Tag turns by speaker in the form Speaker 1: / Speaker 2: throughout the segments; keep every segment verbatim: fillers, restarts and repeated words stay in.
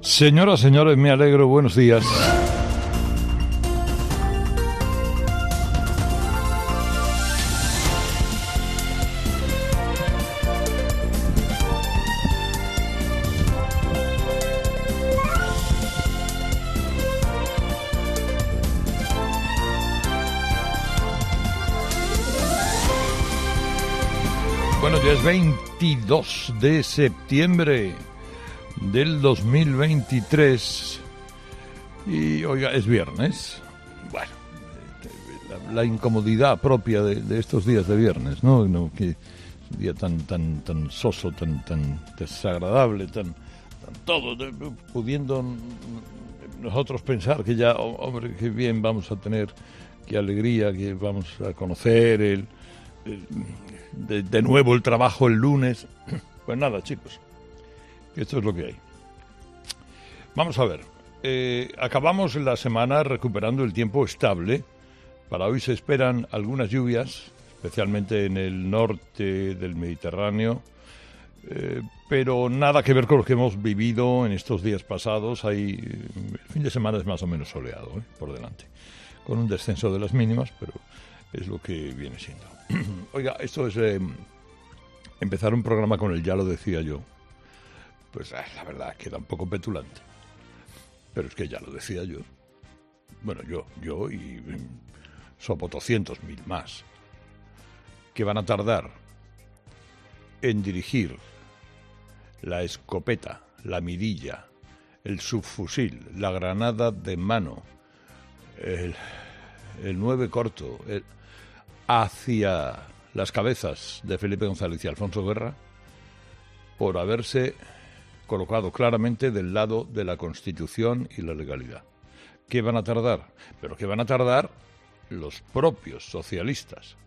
Speaker 1: Señoras, señores, me alegro, buenos días. Bueno, ya es veintidós de septiembre del dos mil veintitrés y, oiga, es viernes. Bueno, la, la incomodidad propia de, de estos días de viernes, ¿no? no que es un día tan tan tan soso, tan tan desagradable, tan, tan todo, de, pudiendo nosotros pensar que ya, oh, hombre, qué bien vamos a tener, qué alegría, que vamos a conocer el, el de, de nuevo el trabajo el lunes. Pues nada, chicos, esto es lo que hay. Vamos a ver, eh, acabamos la semana recuperando el tiempo estable. Para hoy se esperan algunas lluvias, especialmente en el norte del Mediterráneo, eh, pero nada que ver con lo que hemos vivido en estos días pasados. Hay, el fin de semana es más o menos soleado, ¿eh? Por delante, con un descenso de las mínimas, pero es lo que viene siendo. Oiga, esto es eh, empezar un programa con el ya lo decía yo. Pues eh, la verdad queda un poco petulante. Pero es que ya lo decía yo. Bueno, yo, yo y sopotoscientos mil más. Que van a tardar en dirigir la escopeta, la mirilla, el subfusil, la granada de mano, el, el nueve corto, el, hacia las cabezas de Felipe González y Alfonso Guerra, por haberse colocado claramente del lado de la Constitución y la legalidad. ¿Qué van a tardar? Pero ¿qué van a tardar los propios socialistas?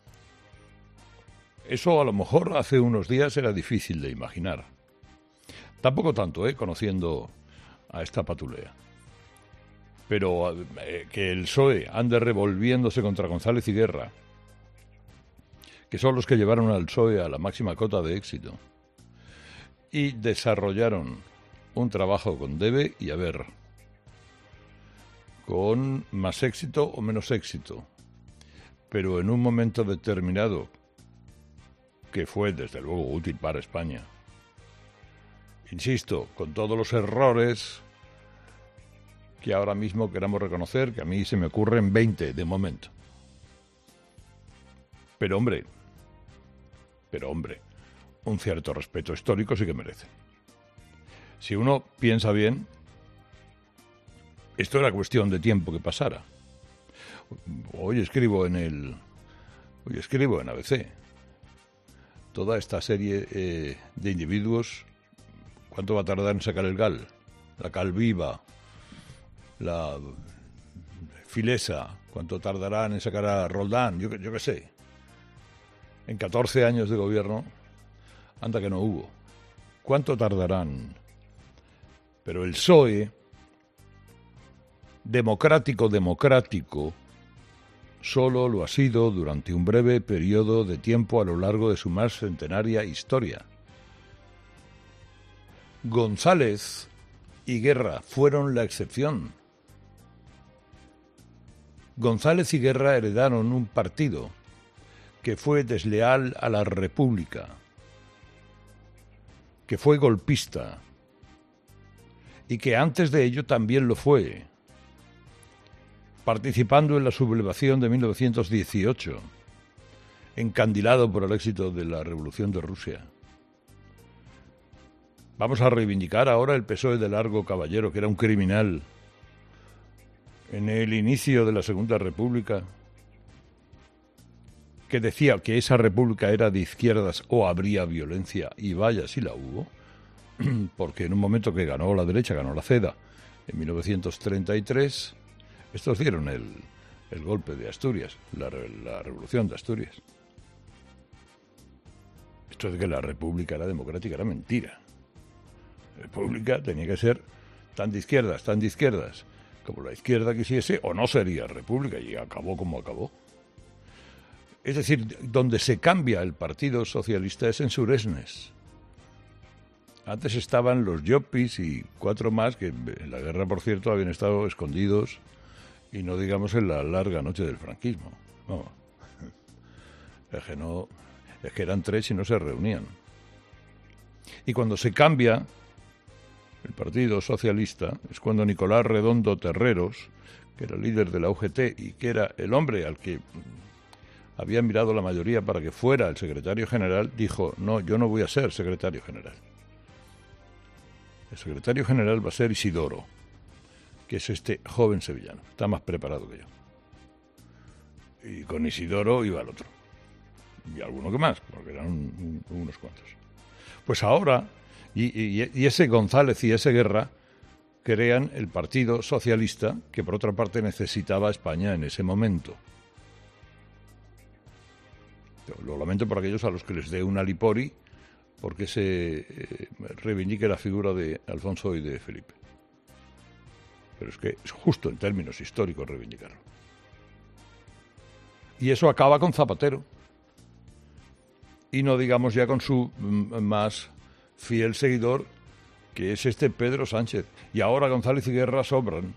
Speaker 1: Eso a lo mejor hace unos días era difícil de imaginar. Tampoco tanto, ¿eh? Conociendo a esta patulea. Pero eh, que el P S O E ande revolviéndose contra González y Guerra, que son los que llevaron al P S O E a la máxima cota de éxito, y desarrollaron un trabajo con debe y haber, con más éxito o menos éxito, pero en un momento determinado que fue desde luego útil para España. Insisto, con todos los errores que ahora mismo queramos reconocer, que a mí se me ocurren veinte de momento. Pero hombre, pero hombre, un cierto respeto histórico sí que merece. Si uno piensa bien, esto era cuestión de tiempo que pasara. Hoy escribo en el, hoy escribo en A B C. Toda esta serie eh, de individuos, ¿cuánto va a tardar en sacar el gal? La cal viva, la filesa, ¿cuánto tardarán en sacar a Roldán? Yo, yo qué sé. En catorce años de gobierno, anda que no hubo. ¿Cuánto tardarán? Pero el P S O E, democrático, democrático, solo lo ha sido durante un breve periodo de tiempo a lo largo de su más centenaria historia. González y Guerra fueron la excepción. González y Guerra heredaron un partido que fue desleal a la República, que fue golpista y que antes de ello también lo fue, participando en la sublevación de mil novecientos dieciocho, encandilado por el éxito de la Revolución de Rusia. Vamos a reivindicar ahora el P S O E de Largo Caballero, que era un criminal en el inicio de la Segunda República, que decía que esa república era de izquierdas o habría violencia, y vaya si la hubo, porque en un momento que ganó la derecha, ganó la CEDA, en mil novecientos treinta y tres, estos dieron el, el golpe de Asturias, la, la revolución de Asturias. Esto de que la república era democrática era mentira. La república tenía que ser tan de izquierdas, tan de izquierdas, como la izquierda quisiese, o no sería república, y acabó como acabó. Es decir, donde se cambia el Partido Socialista es en Suresnes. Antes estaban los Llopis y cuatro más que en la guerra, por cierto, habían estado escondidos, y no digamos en la larga noche del franquismo. No, es que no, es que eran tres y no se reunían. Y cuando se cambia el Partido Socialista es cuando Nicolás Redondo Terreros, que era líder de la U G T y que era el hombre al que había mirado la mayoría para que fuera el secretario general, dijo: no, yo no voy a ser secretario general. El secretario general va a ser Isidoro, que es este joven sevillano. Está más preparado que yo. Y con Isidoro iba el otro. Y alguno que más, porque eran un, un, unos cuantos. Pues ahora, y, y, y ese González y ese Guerra crean el Partido Socialista, que por otra parte necesitaba a España en ese momento. Lo lamento por aquellos a los que les dé una Lipori, porque se eh, reivindique la figura de Alfonso y de Felipe. Pero es que es justo en términos históricos reivindicarlo. Y eso acaba con Zapatero. Y no digamos ya con su m- más fiel seguidor, que es este Pedro Sánchez. Y ahora González y Guerra sobran.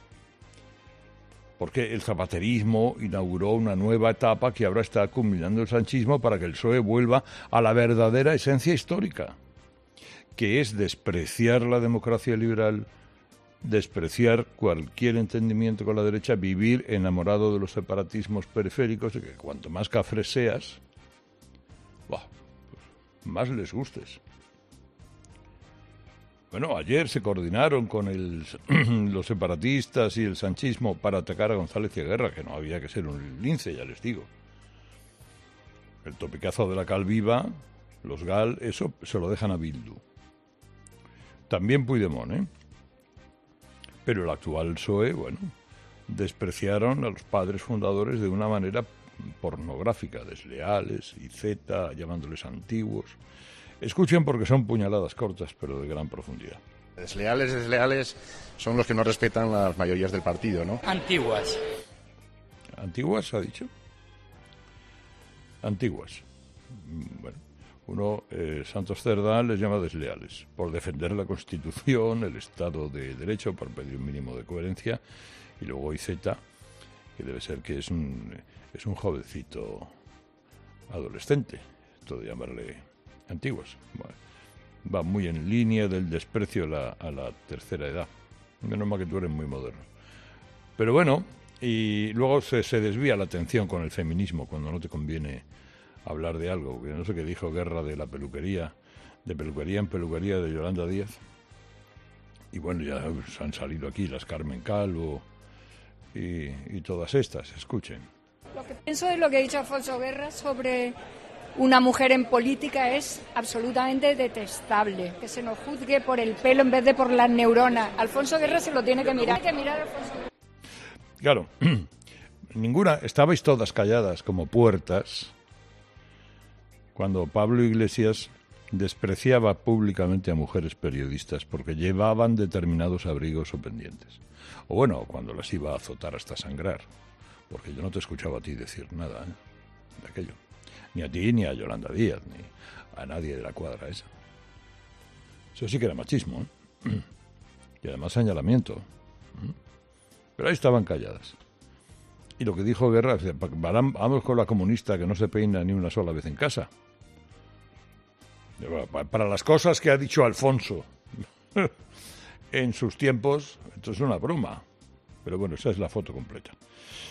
Speaker 1: Porque el zapaterismo inauguró una nueva etapa que ahora está culminando el sanchismo para que el P S O E vuelva a la verdadera esencia histórica, que es despreciar la democracia liberal, despreciar cualquier entendimiento con la derecha, vivir enamorado de los separatismos periféricos, de que cuanto más cafres seas, bah, pues más les gustes. Bueno, ayer se coordinaron con el, los separatistas y el sanchismo para atacar a González y a Guerra, que no había que ser un lince, ya les digo. El topicazo de la Cal Viva, los Gal, eso se lo dejan a Bildu. También Puigdemont, ¿eh? Pero el actual P S O E, bueno, despreciaron a los padres fundadores de una manera pornográfica, desleales, y Z, llamándoles antiguos. Escuchen porque son puñaladas cortas, pero de gran profundidad.
Speaker 2: Desleales, desleales son los que no respetan las mayorías del partido, ¿no?
Speaker 3: Antiguas.
Speaker 1: ¿Antiguas, ha dicho? Antiguas. Bueno, uno, eh, Santos Cerdán, les llama desleales por defender la Constitución, el Estado de Derecho, por pedir un mínimo de coherencia, y luego I Z, que debe ser que es un, es un jovencito adolescente, esto de llamarle antiguas. Bueno, va muy en línea del desprecio a la, a la tercera edad. Menos mal que tú eres muy moderno. Pero bueno, y luego se, se desvía la atención con el feminismo cuando no te conviene hablar de algo. Que no sé qué dijo Guerra de la peluquería, de peluquería en peluquería de Yolanda Díaz. Y bueno, ya han salido aquí las Carmen Calvo y, y todas estas. Escuchen.
Speaker 4: Lo que pienso de lo que ha dicho Alfonso Guerra sobre una mujer en política es absolutamente detestable. Que se nos juzgue por el pelo en vez de por las neuronas. Alfonso Guerra se lo tiene que mirar. Hay que mirar a Alfonso Guerra.
Speaker 1: Claro, ninguna, estabais todas calladas como puertas cuando Pablo Iglesias despreciaba públicamente a mujeres periodistas porque llevaban determinados abrigos o pendientes. O bueno, cuando las iba a azotar hasta sangrar, porque yo no te escuchaba a ti decir nada, ¿eh?, de aquello. Ni a ti, ni a Yolanda Díaz, ni a nadie de la cuadra esa. Eso sí que era machismo, ¿eh? Y además señalamiento. Pero ahí estaban calladas. Y lo que dijo Guerra, vamos con la comunista que no se peina ni una sola vez en casa. Para las cosas que ha dicho Alfonso en sus tiempos, esto es una broma. Pero bueno, esa es la foto completa.